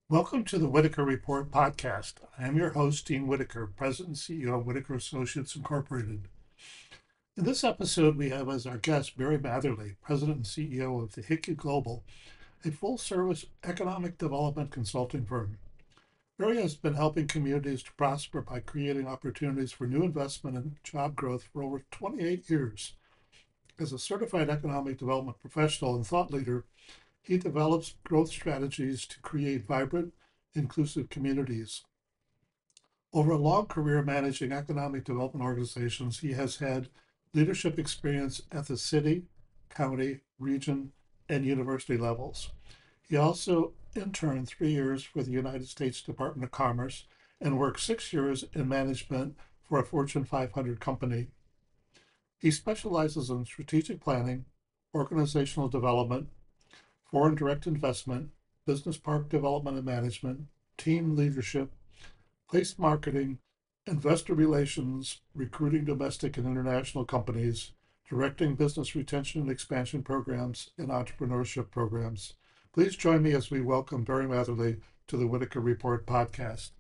Welcome to the Whitaker Report podcast. I am your host, Dean Whitaker, President and CEO of Whitaker Associates Incorporated. In this episode, we have as our guest Barry Matherly, President and CEO of the Hickey Global, a full service economic development consulting firm. Barry has been helping communities to prosper by creating opportunities for new investment and job growth for over 28 years. As a certified economic development professional and thought leader, he develops growth strategies to create vibrant, inclusive communities. Over a long career managing economic development organizations, he has had leadership experience at the city, county, region, and university levels. He also interned 3 years for the United States Department of Commerce and worked 6 years in management for a Fortune 500 company. He specializes in strategic planning, organizational development, foreign direct investment, business park development and management, team leadership, place marketing, investor relations, recruiting domestic and international companies, directing business retention and expansion programs, and entrepreneurship programs. Please join me as we welcome Barry Matherly to the Whitaker Report podcast.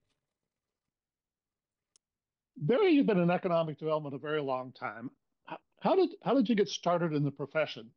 Barry, you've been in economic development a very long time. How did you get started in the profession?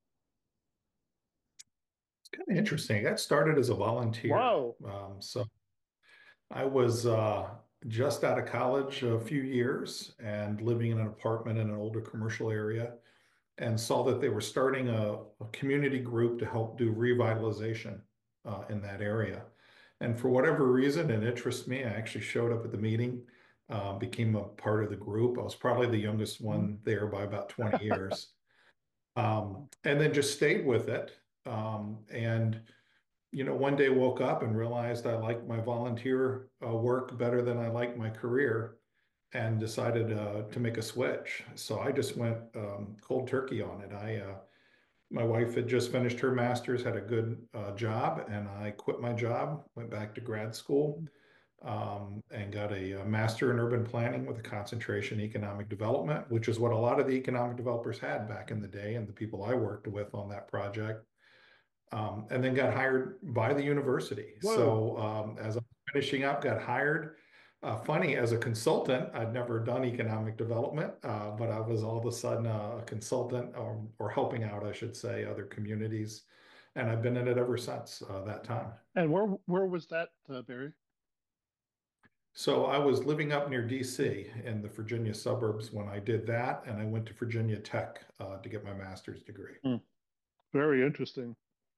Kind of interesting. I got started as a volunteer. Wow. So I was just out of college a few years and living in an apartment in an older commercial area and saw that they were starting a community group to help do revitalization in that area. And for whatever reason, it interests me. I actually showed up at the meeting, became a part of the group. I was probably the youngest one there by about 20 years. And then just stayed with it. And one day woke up and realized I liked my volunteer work better than I liked my career and decided to make a switch. So I just went cold turkey on it. My wife had just finished her master's, had a good job, and I quit my job, went back to grad school, and got a master in urban planning with a concentration in economic development, which is what a lot of the economic developers had back in the day and the people I worked with on that project, and then got hired by the university. Whoa. So as I'm finishing up, got hired. Funny, as a consultant, I'd never done economic development, but I was all of a sudden a consultant or helping out, I should say, other communities. And I've been in it ever since that time. And where was that, Barry? So I was living up near DC in the Virginia suburbs when I did that, and I went to Virginia Tech to get my master's degree. Hmm. Very interesting.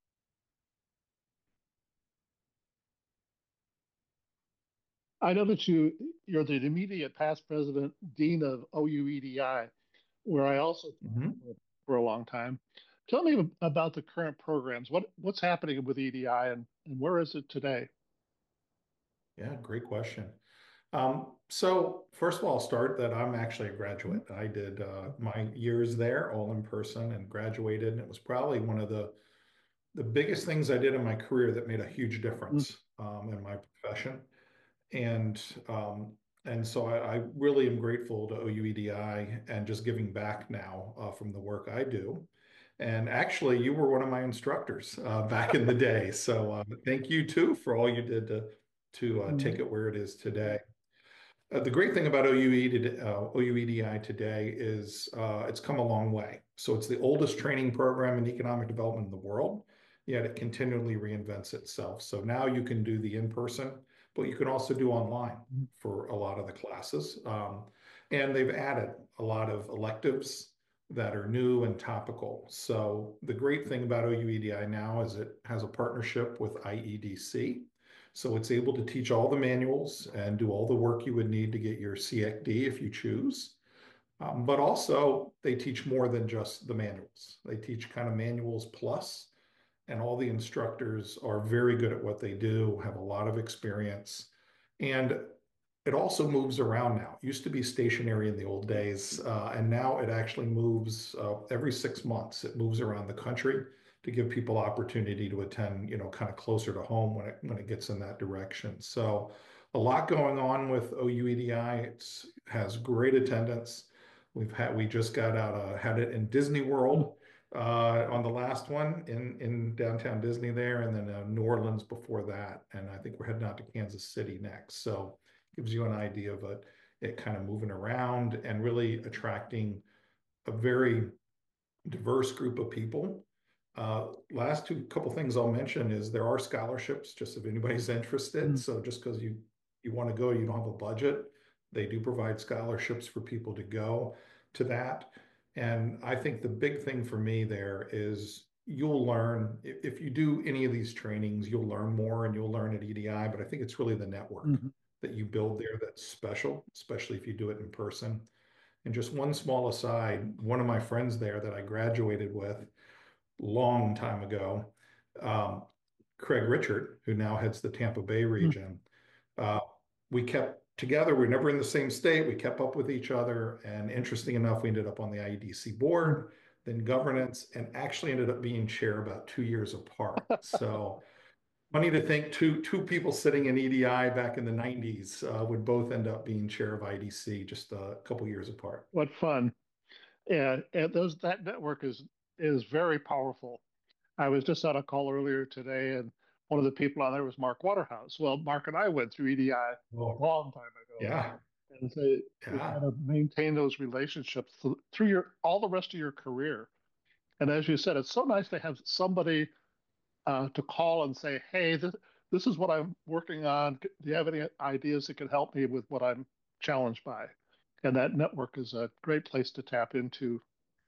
I know that you're the immediate past president, dean of OUEDI, where I also Mhm. taught for a long time. Tell me about the current programs. What's happening with EDI and where is it today? Yeah, great question. So first of all, I'll start that I'm actually a Mhm. graduate. I did my years there all in person and graduated, and it was probably one of the biggest things I did in my career that made a huge difference in my profession. And um, and so I really am grateful to OUEDI and just giving back now from the work I do. And actually, you were one of my instructors back in the day. So thank you too for all you did to take Mhm. it where it is today. The great thing about OUEDI today is it's come a long way. So it's the oldest training program in economic development in the world, yet it continually reinvents itself. So now you can do the in-person, but you can also do online for a lot of the classes. And they've added a lot of electives that are new and topical. So the great thing about OUEDI now is it has a partnership with IEDC. So it's able to teach all the manuals and do all the work you would need to get your CXD if you choose. But also, they teach more than just the manuals. They teach kind of manuals plus, and all the instructors are very good at what they do, have a lot of experience. And it also moves around now. It used to be stationary in the old days, and now it actually moves every 6 months. It moves around the country to give people opportunity to attend, kind of closer to home when it gets in that direction. So a lot going on with OUEDI. It has great attendance. We just got out had it in Disney World on the last one in downtown Disney there, and then New Orleans before that. And I think we're heading out to Kansas City next. So gives you an idea of it kind of moving around and really attracting a very diverse group of people. Last two couple things I'll mention is there are scholarships, just if anybody's interested. Mm. So just because you want to go, you don't have a budget, they do provide scholarships for people to go to that. And I think the big thing for me there is you'll learn if you do any of these trainings, you'll learn more and you'll learn at EDI. But I think it's really the network Mhm. that you build there that's special, especially if you do it in person. And just one small aside, one of my friends there that I graduated with long time ago, um, Craig Richard, who now heads the Tampa Bay Mm. region, uh, we kept together. We were never in the same state. We kept up with each other. And interesting enough, we ended up on the IEDC Mm. board, then governance, and actually ended up being chair about 2 years apart. So funny to think two people sitting in EDI back in the 90s would both end up being chair of IDC just a couple years apart. What fun. And that network is very powerful. I was just on a call earlier today, and one of the people on there was Mark Waterhouse. Well, Mark and I went through EDI a Oh, long time ago, yeah, and so you kind yeah. of maintain those relationships through your all the rest of your career. And as you said, it's so nice to have somebody to call and say, "Hey, this is what I'm working on. Do you have any ideas that can help me with what I'm challenged by?" And that network is a great place to tap into.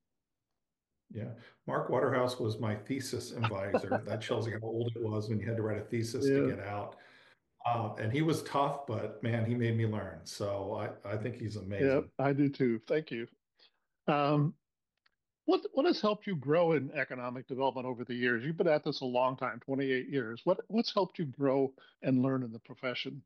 Yeah, Mark Waterhouse was my thesis advisor. That tells you how old it was when you had to write a thesis to Yeah, get out. And he was tough, but man, he made me learn. So I think he's yeah, amazing. I do too. Thank you. Um, what has helped you grow in economic development over the years? You've been at this a long time, 28 years. What's helped you grow and learn in the profession?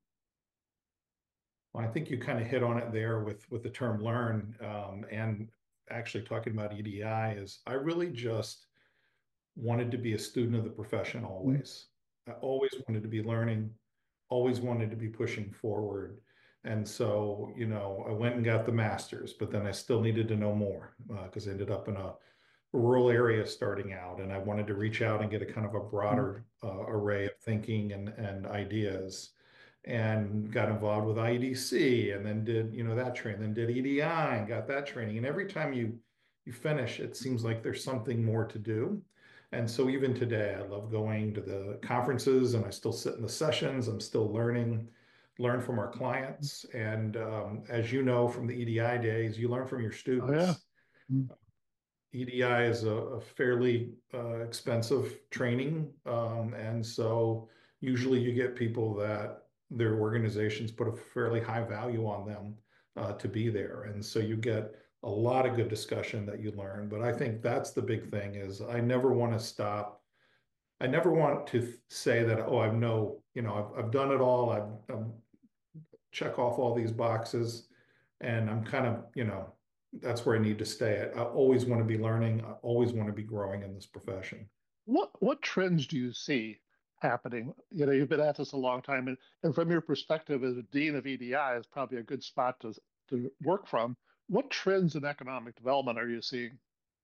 Well, I think you kind of hit on it there with the term learn, and actually talking about EDI is I really just wanted to be a student of the profession Mm. always. I always wanted to be learning, always wanted to be pushing forward. And so, I went and got the master's, but then I still needed to know more because I ended up in a rural area starting out, and I wanted to reach out and get a kind of a Mm. broader array of thinking and ideas. And got involved with IEDC, and then did that training, then did EDI and got that training. And every time you finish, it seems like there's something more to do. And so even today, I love going to the conferences and I still sit in the sessions. I'm still learn from our clients. And as you know from the EDI days, you learn from your Oh yeah. students. Mm. EDI is a fairly expensive training. And so usually you get people that their organizations put a fairly high value on them to be there. And so you get a lot of good discussion that you learn. But I think that's the big thing is I never want to stop. I never want to say that, oh, I've no, I've done it all. I've check off all these boxes. And I'm kind of, that's where I need to stay. I always want to be learning. I always want to be growing in this profession. What trends do you see happening? You've been at this a long time, and from your perspective as a dean of EDI is probably a good spot to work from. What trends in economic development are you seeing?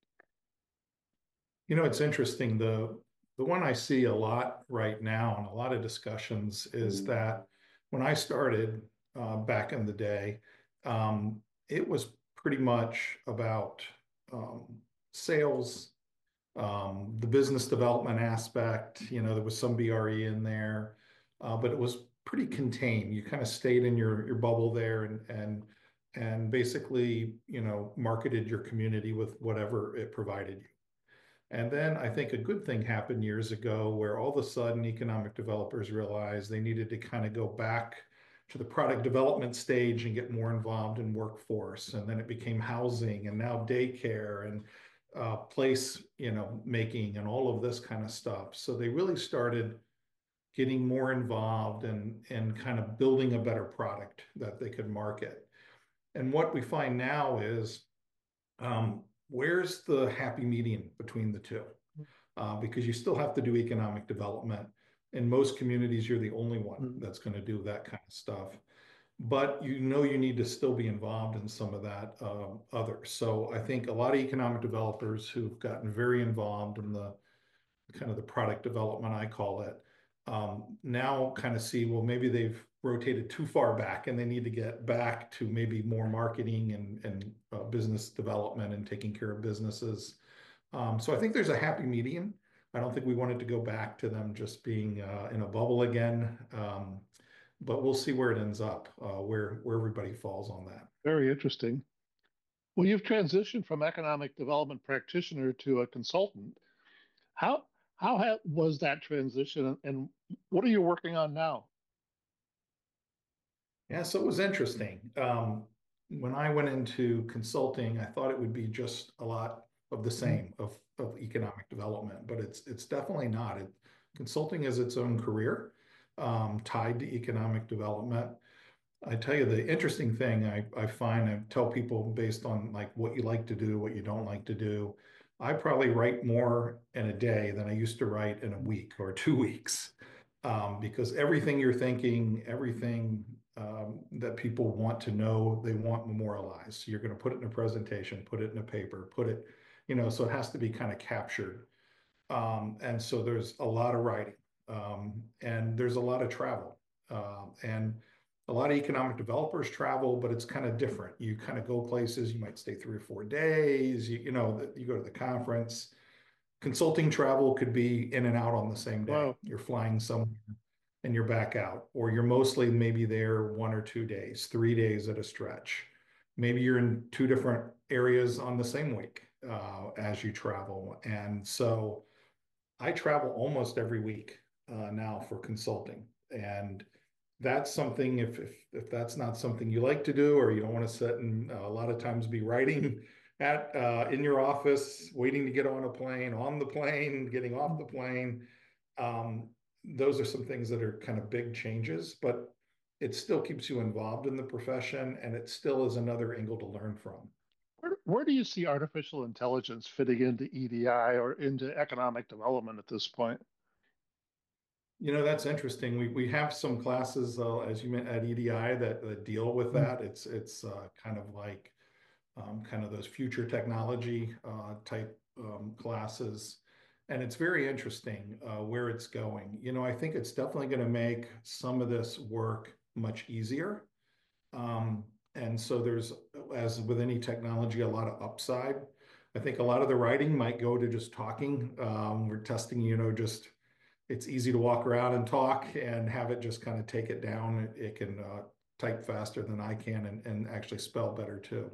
It's interesting. The one I see a lot right now and a lot of discussions is that when I started back in the day, it was pretty much about sales, the business development aspect. There was some BRE in there, but it was pretty contained. You kind of stayed in your bubble there and basically, marketed your community with whatever it provided you. And then I think a good thing happened years ago where all of a sudden economic developers realized they needed to kind of go back to the product development stage and get more involved in workforce. And then it became housing and now daycare and place, making and all of this kind of stuff. So they really started getting more involved and kind of building a better product that they could market. And what we find now is where's the happy median between the two? Because you still have to do economic development. In most communities, you're the only one Mm. that's going to do that kind of stuff. but you need to still be involved in some of that other. So I think a lot of economic developers who've gotten very involved in the kind of the product development, I call it, now kind of see, well, maybe they've rotated too far back and they need to get back to maybe more marketing and business development and taking care of businesses. So I think there's a happy medium. I don't think we want it to go back to them just being in a bubble again. But we'll see where it ends up, where everybody falls on that. Very interesting. Well, you've transitioned from economic development practitioner to a consultant. How was that transition, and what are you working on now? Yeah, so it was interesting. When I went into consulting, I thought it would be just a lot of the same of economic development, but it's definitely not. Consulting is its own career, tied to economic development. I tell you, the interesting thing I find, I tell people based on like what you like to do, what you don't like to do. I probably write more in a day than I used to write in a week or 2 weeks, because everything you're thinking, everything that people want to know, they want memorialized. So you're going to put it in a presentation, put it in a paper, put it, so it has to be kind of captured. And so there's a lot of writing, and there's a lot of travel. And a lot of economic developers travel, but it's kind of different. You kind of go places, you might stay 3 or 4 days, you go to the conference. Consulting travel could be in and out on the same day. Wow. You're flying somewhere and you're back out, or you're mostly maybe there 1 or 2 days, 3 days at a stretch. Maybe you're in two different areas on the same week as you travel. And so I travel almost every week now for consulting. And that's something, if that's not something you like to do, or you don't want to sit and a lot of times be writing at in your office, waiting to get on a plane, on the plane, getting off the plane. Those are some things that are kind of big changes, but it still keeps you involved in the profession, and it still is another angle to learn from. Where do you see artificial intelligence fitting into EDI or into economic development at this point? That's interesting. We have some classes, as you meant, at EDI that deal with that. It's kind of like kind of those future technology type classes. And it's very interesting where it's going. I think it's definitely going to make some of this work much easier. And so there's, as with any technology, a lot of upside. I think a lot of the writing might go to just talking. We're testing, just it's easy to walk around and talk and have it just kind of take it down. It can type faster than I can and actually spell better too.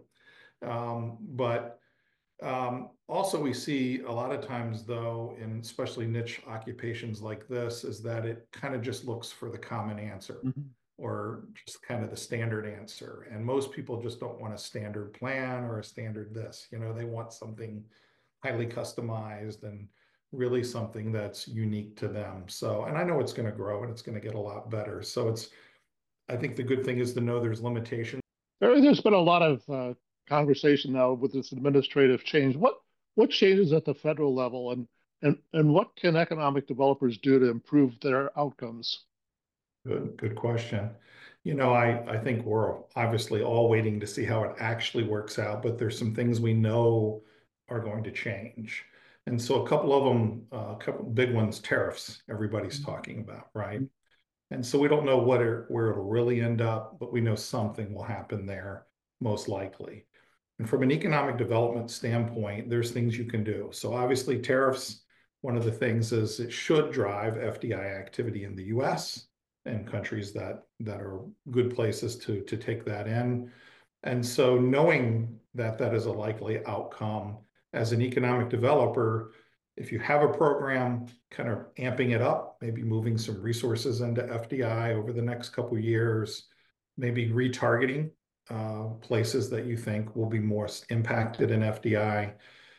But also we see a lot of times though, in especially niche occupations like this, is that it kind of just looks for the common answer Mhm. or just kind of the standard answer. And most people just don't want a standard plan or a standard this, they want something highly customized and really something that's unique to them. So, and I know it's going to grow and it's going to get a lot better. So I think the good thing is to know there's limitations. There's been a lot of conversation now with this administrative change. What changes at the federal level, and what can economic developers do to improve their outcomes? Good question. I think we're obviously all waiting to see how it actually works out, but there's some things we know are going to change. And so a couple of them, a couple big ones, tariffs, everybody's talking about, right? And so we don't know where it'll really end up, but we know something will happen there, most likely. And from an economic development standpoint, there's things you can do. So obviously tariffs, one of the things is it should drive FDI activity in the US and countries that are good places to take that in. And so knowing that that is a likely outcome as an economic developer, if you have a program, kind of amping it up, maybe moving some resources into FDI over the next couple of years, maybe retargeting places that you think will be most impacted in FDI.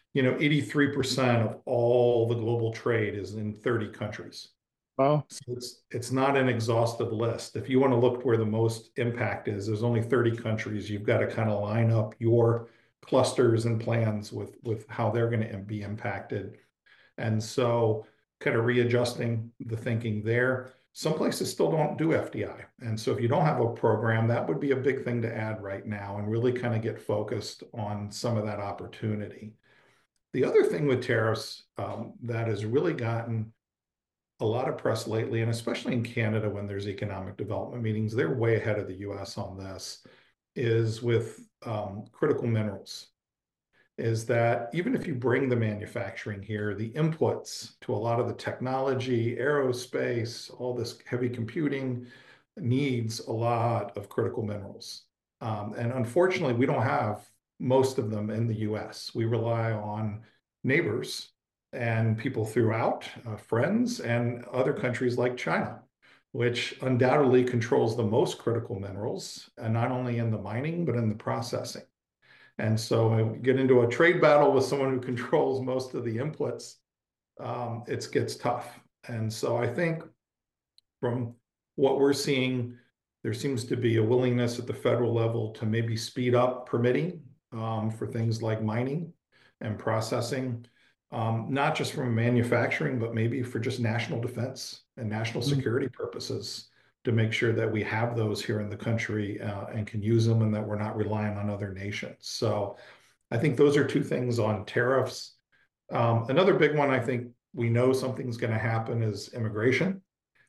83% of all the global trade is in 30 countries. Well, So it's not an exhaustive list. If you want to look where the most impact is, there's only 30 countries. You've got to kind of line up your clusters and plans with how they're going to be impacted. And so kind of readjusting the thinking there. Some places still don't do FDI. And so if you don't have a program, that would be a big thing to add right now and really kind of get focused on some of that opportunity. The other thing with tariffs that has really gotten a lot of press lately, and especially in Canada when there's economic development meetings, they're way ahead of the US on this, is with critical minerals. Is that even if you bring the manufacturing here, the inputs to a lot of the technology, aerospace, all this heavy computing needs a lot of critical minerals. And unfortunately, we don't have most of them in the US. We rely on neighbors and people throughout, friends, and other countries like China, which undoubtedly controls the most critical minerals, and not only in the mining, but in the processing. And so when we get into a trade battle with someone who controls most of the inputs, it gets tough. And so I think from what we're seeing, there seems to be a willingness at the federal level to maybe speed up permitting for things like mining and processing, not just from manufacturing, but maybe for just national defense and national security purposes, to make sure that we have those here in the country and can use them, and that we're not relying on other nations. So I think those are two things on tariffs. Another big one, I think we know something's going to happen, is immigration.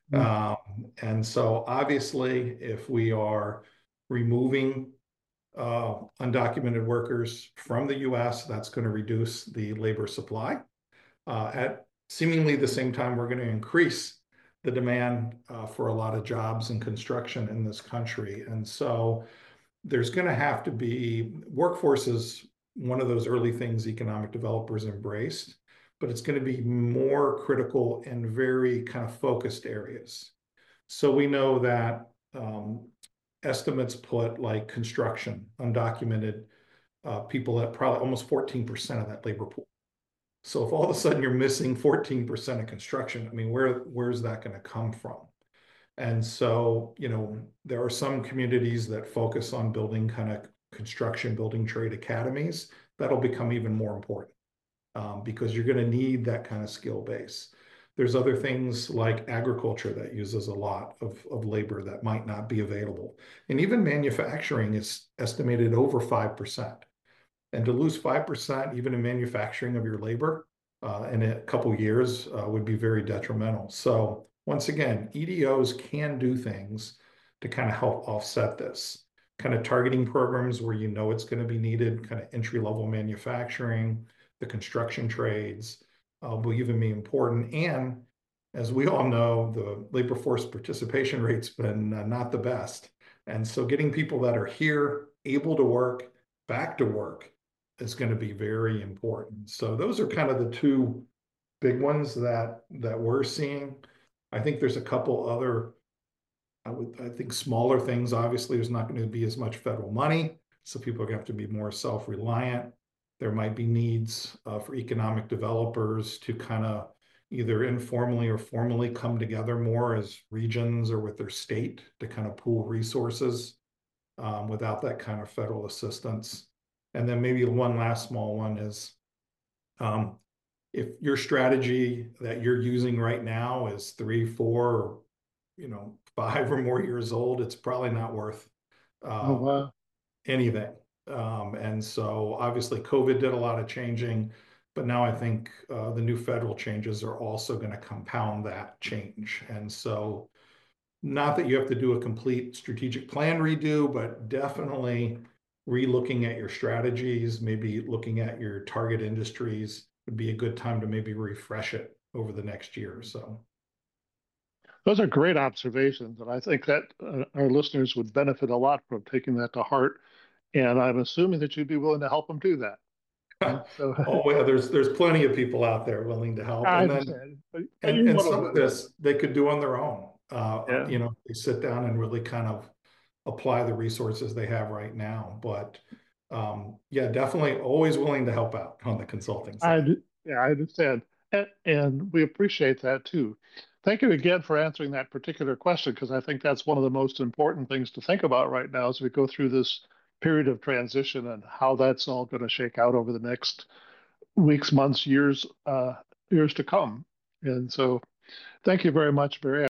And so obviously, if we are removing undocumented workers from the US, that's going to reduce the labor supply. At seemingly the same time, we're going to increase the demand for a lot of jobs and construction in this country. And so there's going to have to be, workforce is one of those early things economic developers embraced, but it's going to be more critical in very kind of focused areas. So we know that estimates put like construction, undocumented people at probably almost 14% of that labor pool. So if all of a sudden you're missing 14% of construction, I mean, where's that going to come from? And so, you know, there are some communities that focus on building kind of construction, building trade academies. That'll become even more important because you're going to need that kind of skill base. There's other things like agriculture that uses a lot of labor that might not be available. And even manufacturing is estimated over 5%. And to lose 5%, even in manufacturing, of your labor in a couple of years would be very detrimental. So once again, EDOs can do things to kind of help offset this. Kind of targeting programs where you know it's going to be needed, kind of entry-level manufacturing, the construction trades will even be important. And as we all know, the labor force participation rate's been not the best. And so getting people that are here, able to work, back to work, is going to be very important. So those are kind of the two big ones that we're seeing. I think there's a couple other, I think smaller things. Obviously, there's not going to be as much federal money, so people are going to have to be more self-reliant. There might be needs for economic developers to kind of either informally or formally come together more as regions or with their state to kind of pool resources without that kind of federal assistance. And then maybe one last small one is if your strategy that you're using right now is 3, 4, or 5 or more years old, it's probably not worth anything. And so obviously COVID did a lot of changing, but now I think the new federal changes are also going to compound that change. And so not that you have to do a complete strategic plan redo, but definitely re-looking at your strategies, maybe looking at your target industries would be a good time to maybe refresh it over the next year or so. Those are great observations, and I think that our listeners would benefit a lot from taking that to heart. And I'm assuming that you'd be willing to help them do that. So, oh yeah, there's plenty of people out there willing to help, I and then understand, but and some of this they could do on their own. Yeah. They sit down and really kind of apply the resources they have right now. But yeah, definitely always willing to help out on the consulting side. Yeah, I understand. And we appreciate that too. Thank you again for answering that particular question, because I think that's one of the most important things to think about right now as we go through this period of transition and how that's all going to shake out over the next weeks, months, years to come. And so thank you very much, Barry.